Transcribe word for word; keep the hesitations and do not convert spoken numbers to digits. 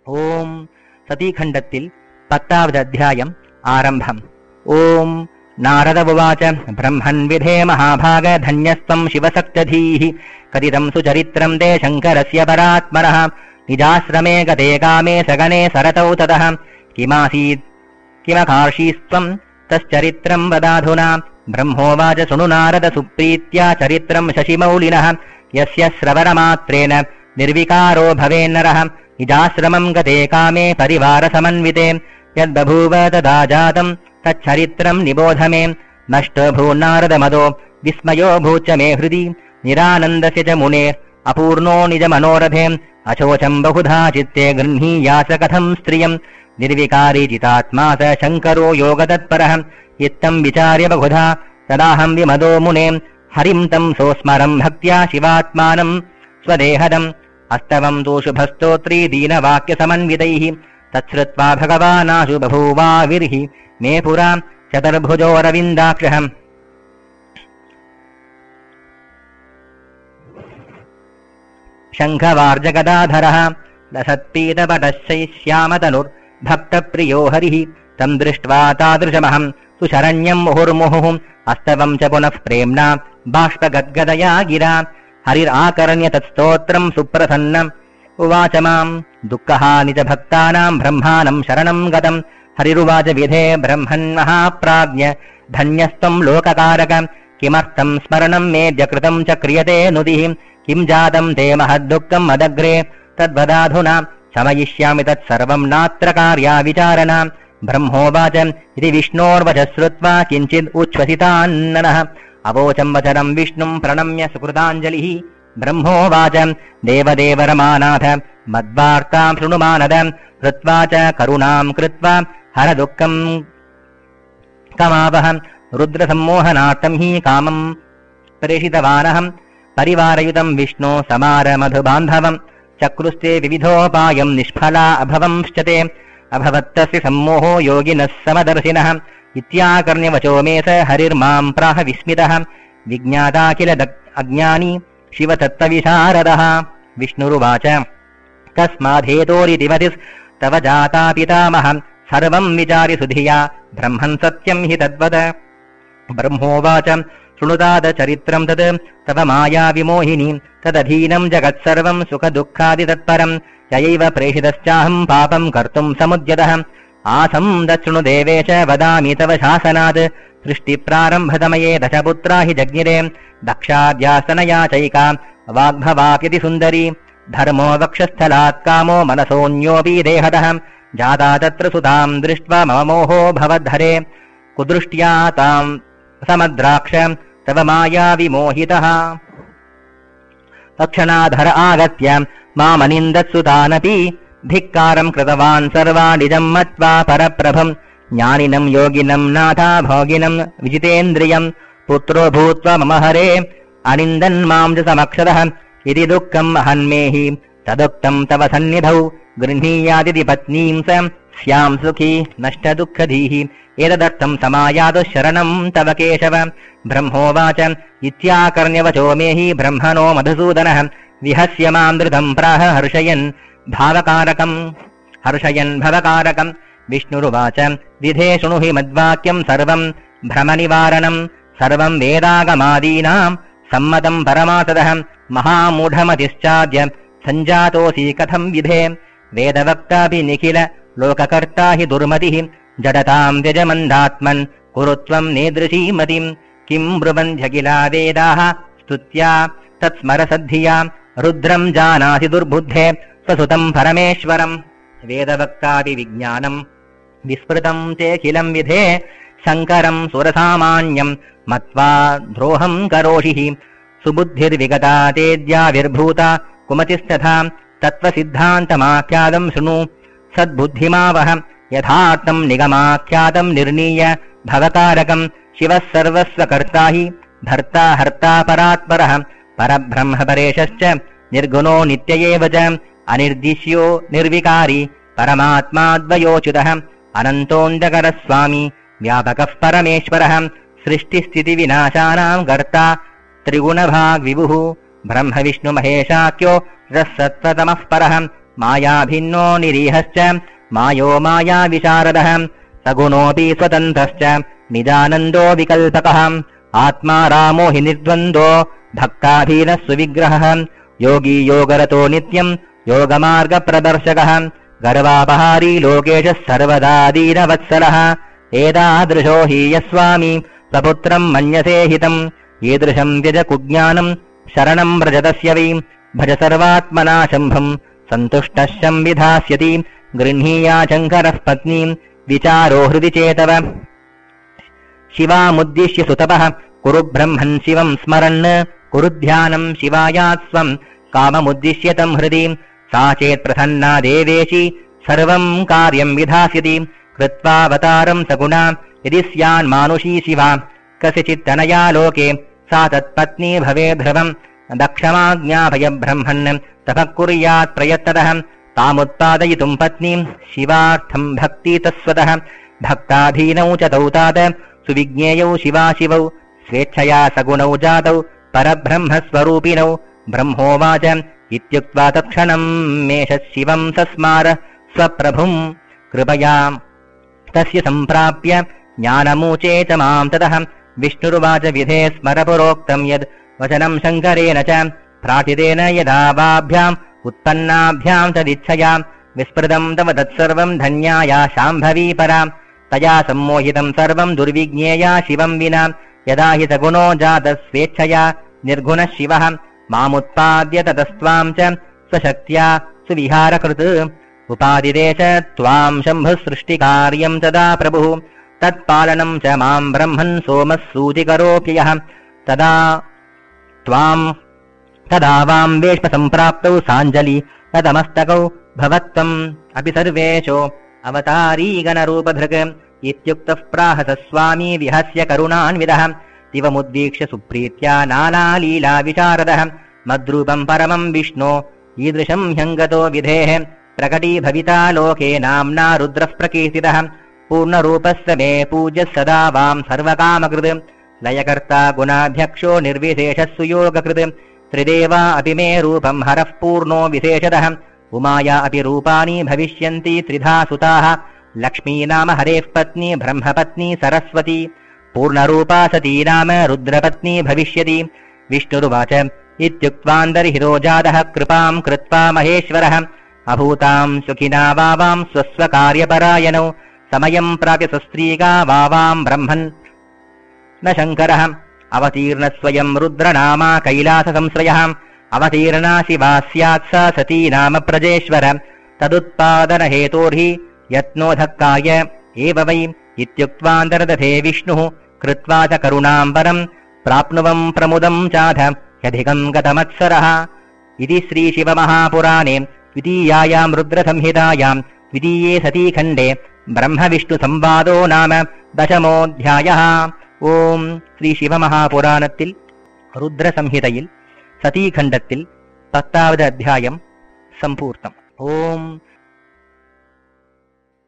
ഓം സതീഖണ്ഡത്തിൽ പത്താവത് അധ്യായം ആരംഭം. ഓം നാരദ ഉവാച ബ്രഹ്മൻ വിധേ മഹാഭാഗ ധന്യസ്ത്വം ശിവസക്തധീഃ കഥിതം സുചരിത്രം തേ ശങ്കരസ്യ പരാത്മനഃ നിജാശ്രമേ ഗതേ കാമേ സഗനേ സരതൗ തതഃ കിമാസീത് കിമകാർഷീസ്ത്വം തശ്ചരിത്രം വദാധുനാ. ബ്രഹ്മോവാച ശൃണു നാരദ സുപ്രീത്യാ ചരിത്രം ശശിമൗലിനഃ യസ്യ ശ്രവണമാത്ರೇಣ നിർവികാരോ ഭവേന്നരഃ നിജാശ്രമം ഗതേ കാമേ പരിവാരസമന്വിതേ യദ്ബഭൂവ തദാ ജാതം തच्छരിत्रं निबोध मे. नष्टो भूनारदमदो विस्मयो भूच मे हृदि निरानन्दस्य च मुने अपूर्णो निजमनोरथे अशोचं बहुधा चित्ते गृह्णीयास कथं स्त्रियं निर्विकारी चितात्मा स शङ्करो योगतत्परः इत्थं विचार्य बहुधा तदाहं विमदो मुने हरिं तं सोस्मरं भक्त्या शिवात्मानं स्वदेहदम् अस्तवं तु शुभस्तोत्री दीनवाक्यसमन्वितैः तच्छ्रुत्वा भगवानाशु बभूवाविर्हि मे पुरा चतुर्भुजोरविन्दाक्षः. शङ्खवार्जगदाधरः लसत्पीतपटश्चैश्यामतनुर्भक्तप्रियो हरिः तं दृष्ट्वा तादृशमहं सुशरण्यं मुहुर्मुहुः अस्तवं च पुनः प्रेम्णा बाष्पगद्गदया गिरा. हरिराकर्ण्य तत्स्तोत्रं सुप्रसन्नम् उवाच मां दुःखहानि च भक्तानां ब्रह्माणं शरणं गतम्. हरिरुवाच विधे ब्रह्मन् महाप्राज्ञ धन्यस्त्वं लोककारक किमर्थं स्मरणं मेद्य कृतं च क्रियते नुदिः किं जातं ते महद्दुःखं मदग्रे तद्वदाधुना समयिष्यामि तत्सर्वं नात्र कार्या विचारणा. ब्रह्मोवाच इति विष्णोर्वचः श्रुत्वा किञ्चित् उच्छ्वसितान्ननः अवोचं वचनं विष्णुं प्रणम्य सुकृताञ्जलिः. ब्रह्मोवाच देवदेव रमानाथ मद्वार्तां शृणु मानद कृत्वा च करुणां कृत्वा हर दुःखं कमावह. रुद्रसम्मोहनार्थं हि कामं प्रेषितवानहं परिवारयुतं विष्णो समार मधुबान्धवं चक्रुस्ते विविधोपायं निष्फला अभवंश्च ते अभवत्तस्य सम्मोहो योगिनः समदर्शिनः इत्याकर्ण्यवचो मे स हरिर्मां प्राह विस्मितः विज्ञाता किल अज्ञानी शिवतत्त्वविशारदः. विष्णुरुवाच कस्माद्धेतोरितिमतिस्तव जाता पितामह सर्वं विचारि सुधिया ब्रह्मन् सत्यं हि तद्वद. ब्रह्मोवाच शृणुताद चरित्रं तत् तव माया विमोहिनी तदधीनं जगत्सर्वं सुखदुःखादितत्परं ययैव प्रेषितश्चाहं पापं कर्तुं समुद्यतः आसं दशृणु देवेश वदामि तव शासनात्. सृष्टिप्रारम्भतमये दशपुत्रा हि जज्ञिरे दक्षाद्यास्तनया चैका वाग्भवाप्यति सुन्दरी धर्मो वक्षस्थलात् कामो मनसोऽन्योऽपि देहतः जाता तत्र सुतां दृष्ट्वा मम मोहो भवद्धरे कुदृष्ट्या तां समद्राक्ष तव माया विमोहितः. तक्षणाधर आगत्य मामनिन्दत्सुतानपि धिक्कारं कृतवान् सर्वानिजं मत्वा परप्रभं ज्ञानिनं योगिनं नाथा भोगिनं विजितेन्द्रियं पुत्रो भूत्वा मम हरे अनिन्दन् मां च समक्षतः इति दुःखम् अहन्मेहि तदुक्तं तव सन्निधौ गृह्णीयादिति पत्नीं स स्यां सुखी नष्टदुःखधीः एतदर्थं समायातु शरणं तव केशव. ब्रह्मोवाच इत्याकर्ण्यवचो मे हि ब्रह्मणो मधुसूदनः विहस्य मां धृतं प्राह हर्षयन् भावकारकम् हर्षयन् भवकारकम्. विष्णुरुवाच विधे शृणु हि मद्वाक्यं सर्वं भ्रमनिवारणं सर्वं वेदागमादीनां सम्मतं परमासदः महामूढमतिश्चाद्य सञ्जातोऽसि कथं विधे वेदवक्तापि निखिल लोककर्ता हि दुर्मतिः जडतां त्यजमन्दात्मन् कुरु त्वं नेदृशीमतिं किं ब्रुवन्ध्यखिला वेदाः स्तुत्या तत्स्मरसद्धिया रुद्रं जानासि दुर्बुद्धे स्वसुतं परमेश्वरं वेदवक्तापि विज्ञानं विस्मृतं तेऽखिलं विधे शङ्करं सुरसामान्यं मत्वा द्रोहं करोषिः सुबुद्धिर्विगता तेद्याविर्भूता कुमतिस्तथा तत्त्वसिद्धान्तमाख्यातं शृणु सद्बुद्धिमावह यथार्थं निगमाख्यातं निर्णीय भवकारकं शिवः सर्वस्वकर्ता हि भर्ता हर्ता परात्परः परब्रह्म परेशश्च निर्गुणो नित्य एव च अनिर्दिश्यो निर्विकारी परमात्माद्वयोच्युतः अनन्तोऽण्डकरः स्वामी व्यापकः परमेश्वरः सृष्टिस्थितिविनाशानां कर्ता त्रिगुणभाग्विभुः ब्रह्मविष्णुमहेशाख्यो रसत्वतमः परः मायाभिन्नो निरीहश्च मायो मायाविशारदः सगुणोऽपि स्वतन्त्रश्च निजानन्दो विकल्पकः आत्मा रामो हि निर्द्वन्द्वो भक्ताधीनः सुविग्रहः योगी योगरतो नित्यम् योगमार्गप्रदर्शकः गर्वापहारी लोकेशः सर्वदा दीनवत्सलः एतादृशो हि यस्वामी स्वपुत्रम् मन्यसे हितम् ईदृशम् त्यज कुज्ञानम् शरणम् व्रजतस्य वै भज सर्वात्मना शम्भम् सन्तुष्टः संविधास्यति गृह्णीया शङ्करः पत्नीम् विचारो हृदि चेतव शिवामुद्दिश्य सुतपः कुरु ब्रह्मन् शिवम् स्मरन् कुरु ध्यानम् शिवायात् स्वम् काममुद्दिश्य तम् हृदि सा चेत्प्रसन्ना देवेशी सर्वम् कार्यम् विधास्यति कृत्वावतारम् सगुणा यदि स्यान्मानुषी शिवा कस्यचित्तनया लोके सा तत्पत्नी भवेद्ध्रुवम् दक्षमाज्ञाभय ब्रह्मन् तपः कुर्यात् प्रयत्नतः तामुत्पादयितुम् पत्नीम् शिवार्थम् भक्ति तस्वतः भक्ताधीनौ च तौ तात सुविज्ञेयौ शिवाशिवौ स्वेच्छया सगुणौ जातौ परब्रह्मस्वरूपिणौ ब्रह्मोवाच इत्युक्त्वा तत्क्षणम् मेष शिवम् सस्मार स्वप्रभुम् कृपया तस्य सम्प्राप्य ज्ञानमूचे च माम् ततः विष्णुरुवाच विधे स्मर पुरोक्तम् यद् वचनम् शङ्करेण च प्रार्थितेन यदा वाभ्याम् उत्पन्नाभ्याम् तदिच्छया विस्मृतम् तव तत्सर्वम् धन्याया शाम्भवी परा तया सम्मोहितम् सर्वम् दुर्विज्ञेया शिवम् विना यदा हि सगुणो जातः स्वेच्छया निर्गुणः शिवः मामुत्पाद्य ततस्त्वाम् च स्वशक्त्या सुविहारकृत् उपादिते च त्वाम् शम्भुः सृष्टिकार्यम् तदा प्रभुः तत्पालनम् च माम् ब्रह्मन् सोमः सूतिकरोऽप्ययः तदा त्वाम् तदा वाम् वेश्म सम्प्राप्तौ साञ्जलि तदमस्तकौ भवत्वम् अपि सर्वेशो अवतारी गणरूपधृक् इत्युक्तः प्राह स स्वामी विहस्य करुणान्विदः दिवमुद्वीक्ष्य सुप्रीत्या नानालीला विशारदः मद्रूपम् परमम् विष्णो ईदृशम् ह्यङ्गतो विधेः प्रकटीभविता लोके नाम्ना रुद्रः प्रकीर्तितः पूर्णरूपस्य मे पूज्यः सदा वाम् सर्वकामकृत् लयकर्ता गुणाध्यक्षो निर्विशेषः सुयोगकृत् त्रिदेवा अपि मे रूपम् हरः पूर्णो विशेषतः उमाया अपि रूपाणि भविष्यन्ति त्रिधा सुताः लक्ष्मी नाम हरेः पत्नी ब्रह्मपत्नी सरस्वती पूर्णरूपा सती नाम रुद्रपत्नी भविष्यति विष्णुरुवाच इत्युक्त्वान्तर्हितो जातः कृपाम् कृत्वा महेश्वरः अभूताम् सुखिना वावाम् स्वस्वकार्यपरायणौ समयम् प्राप्य सुस्त्रीका वावाम् ब्रह्मन् न शङ्करः अवतीर्ण स्वयम् रुद्रनामा कैलाससंश्रयः अवतीर्णा शिवा स्यात् सा सती नाम प्रजेश्वर तदुत्पादनहेतोर्हि यत्नोधक्काय एव वै इत्युक्त्वान्तर्दधे विष्णुः कृत्वा च करुणाम् परम् प्राप्नुवम् प्रमुदम् चाध ह्यधिकम् गतमत्सरः इति श्रीशिवमहापुराणे द्वितीयायाम् रुद्रसंहितायाम् द्वितीये सतीखण्डे ब्रह्मविष्णुसंवादो नाम दशमोऽध्यायः ஓம் ஸ்ரீ சிவமகாபுராணத்தில் ருத்ரசம்ஹிதையில் சதீகண்டத்தில் பத்தாவது அத்தியாயம் சம்பூர்த்தம். ஓம்